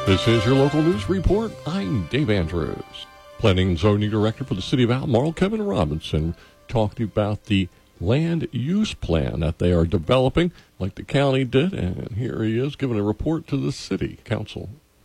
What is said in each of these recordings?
This is your local news report. I'm Dave Andrews. Planning and Zoning Director for the City of Albemarle, Kevin Robinson, talking about the land use plan that they are developing, like the county did, and here he is giving a report to the City Council.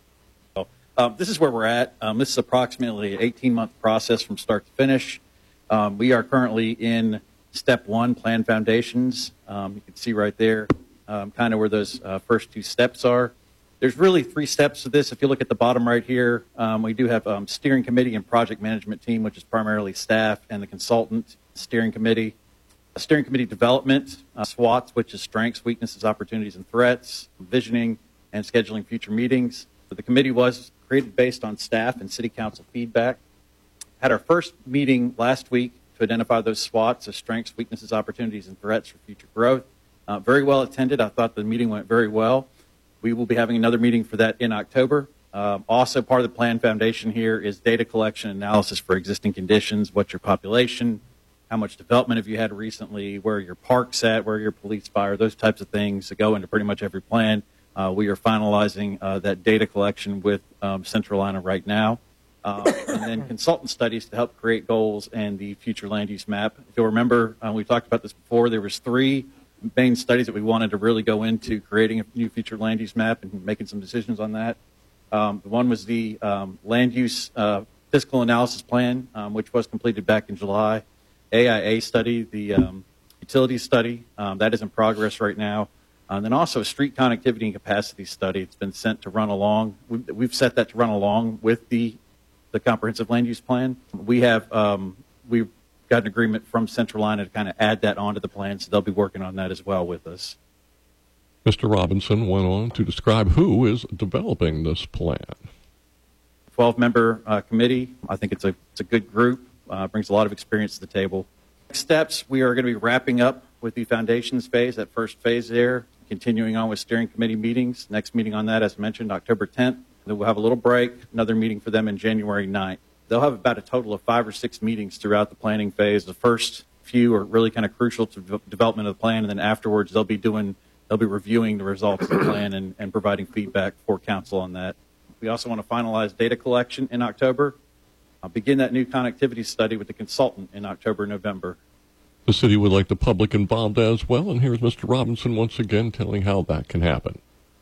This is where we're at. This is approximately an 18-month process from start to finish. We are currently in step one, plan foundations. You can see right there kind of where those first two steps are. There's really three steps to this. If you look at the bottom right here, we do have steering committee and project management team, which is primarily staff and the consultant steering committee. Steering committee development, SWOTs, which is strengths, weaknesses, opportunities, and threats, visioning, and scheduling future meetings. So the committee was created based on staff and city council feedback. Had our first meeting last week to identify those SWOTs as strengths, weaknesses, opportunities, and threats for future growth. Very well attended. I thought the meeting went very well. We will be having another meeting for that in October. Also, part of the plan foundation here is data collection analysis for existing conditions. What's your population? How much development have you had recently? Where are your parks at? Where are your police, fire? Those types of things that go into pretty much every plan. We are finalizing that data collection with Centralina right now. And then consultant studies to help create goals and the future land use map. If you'll remember, we talked about this before. There was three main studies that we wanted to really go into creating a new future land use map and making some decisions on that. One was the land use fiscal analysis plan, which was completed back in July. AIA study, the utility study, that is in progress right now. And then also a street connectivity and capacity study. It's been sent to run along. We've set that to run along with the comprehensive land use plan. We've got an agreement from Centralina to kind of add that onto the plan, so they'll be working on that as well with us. Mr. Robinson went on to describe who is developing this plan. 12-member committee. I think it's a good group. Brings a lot of experience to the table. Next steps, we are going to be wrapping up with the foundations phase, that first phase there, continuing on with steering committee meetings. Next meeting on that, as mentioned, October 10th. Then we'll have a little break, another meeting for them in January 9th. They'll have about a total of 5 or 6 meetings throughout the planning phase. The first few are really kind of crucial to development of the plan, and then afterwards they'll be reviewing the results of the plan and providing feedback for council on that. We also want to finalize data collection in October. I'll begin that new connectivity study with the consultant in October, November. The city would like the public involved as well, and here's Mr. Robinson once again telling how that can happen.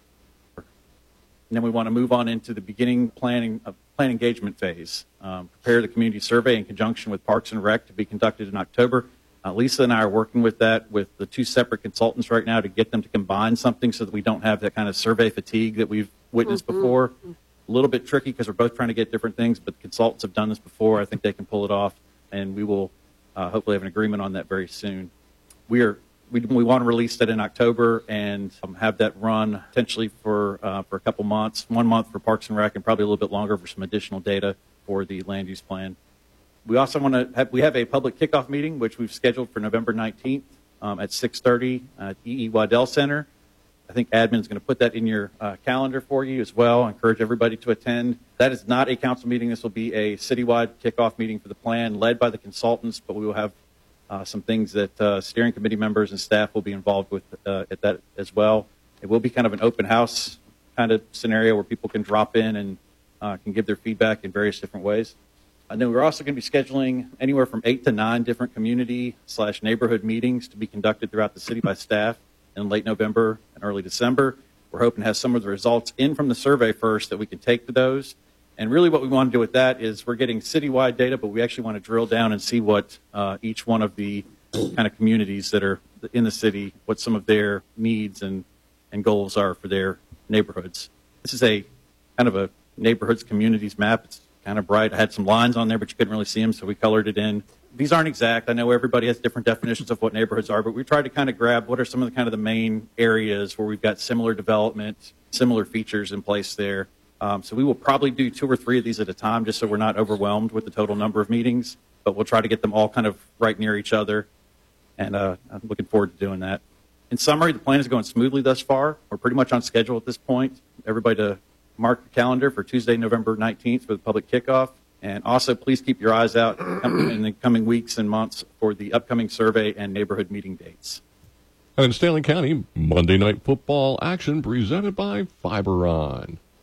And then we want to move on into the beginning plan engagement phase. Prepare the community survey in conjunction with Parks and Rec to be conducted in October. Lisa and I are working with that with the 2 separate consultants right now to get them to combine something so that we don't have that kind of survey fatigue that we've witnessed before. A little bit tricky because we're both trying to get different things, but the consultants have done this before. I think they can pull it off, and we will hopefully have an agreement on that very soon. We want to release that in October and have that run potentially for a couple months, 1 month for Parks and Rec, and probably a little bit longer for some additional data for the land use plan. We also we have a public kickoff meeting, which we've scheduled for November 19th at 6:30 at E.E. Waddell Center. I think admin's going to put that in your calendar for you as well. I encourage everybody to attend. That is not a council meeting. This will be a citywide kickoff meeting for the plan led by the consultants, but we will have some things that steering committee members and staff will be involved with at that as well. It will be kind of an open house kind of scenario where people can drop in and can give their feedback in various different ways. And then we're also going to be scheduling anywhere from 8 to 9 different community/neighborhood meetings to be conducted throughout the city by staff in late November and early December. We're hoping to have some of the results in from the survey first that we can take to those. And really what we want to do with that is we're getting citywide data, but we actually want to drill down and see what each one of the kind of communities that are in the city, what some of their needs and goals are for their neighborhoods. This is a kind of a neighborhoods communities map. It's kind of bright. I had some lines on there, but you couldn't really see them, so we colored it in. These aren't exact. I know everybody has different definitions of what neighborhoods are, but we tried to kind of grab what are some of the kind of the main areas where we've got similar development, similar features in place there. So we will probably do 2 or 3 of these at a time just so we're not overwhelmed with the total number of meetings, but we'll try to get them all kind of right near each other, and I'm looking forward to doing that. In summary, the plan is going smoothly thus far. We're pretty much on schedule at this point. Everybody to mark the calendar for Tuesday, November 19th for the public kickoff. And also, please keep your eyes out in the coming weeks and months for the upcoming survey and neighborhood meeting dates. And in Stanley County, Monday Night Football action presented by Fiberon.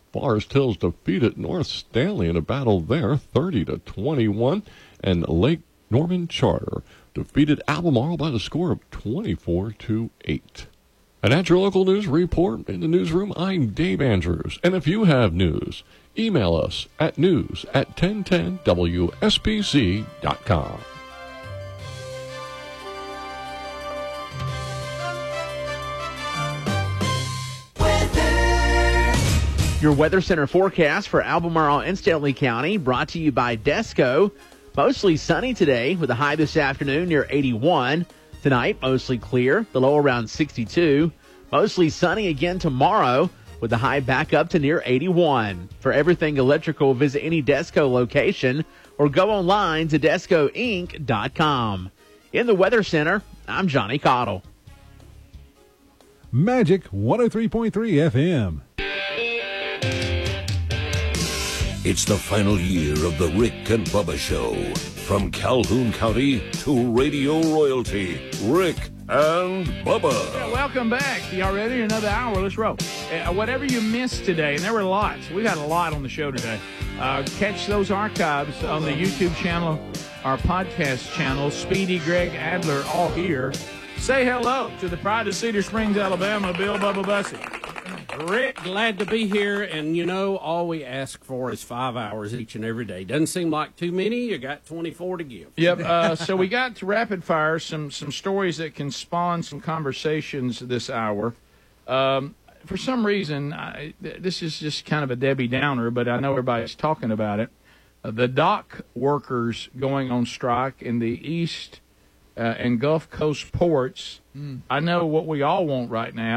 Forest Hills defeated North Stanley in a battle there, 30-21. And Lake Norman Charter defeated Albemarle by the score of 24-8. And at your local news report in the newsroom, I'm Dave Andrews. And if you have news, email us at news@1010wspc.com. Your Weather Center forecast for Albemarle and Stanley County brought to you by Desco. Mostly sunny today with a high this afternoon near 81. Tonight, mostly clear, the low around 62. Mostly sunny again tomorrow with the high back up to near 81. For everything electrical, visit any Desco location or go online to DescoInc.com. In the Weather Center, I'm Johnny Cottle. Magic 103.3 FM. It's the final year of the Rick and Bubba Show. From Calhoun County to radio royalty, Rick and Bubba. Yeah, welcome back. Y'all ready? Another hour. Let's roll. Whatever you missed today, and there were lots. We got a lot on the show today. Catch those archives on the YouTube channel, our podcast channel. Speedy, Greg, Adler, all here. Say hello to the pride of Cedar Springs, Alabama, Bill Bubba Bussey. Rick, glad to be here, and all we ask for is 5 hours each and every day. Doesn't seem like too many. You got 24 to give. Yep. So we got to rapid fire some stories that can spawn some conversations this hour. For some reason, this is just kind of a Debbie Downer, but I know everybody's talking about it. The dock workers going on strike in the East and Gulf Coast ports. I know what we all want right now.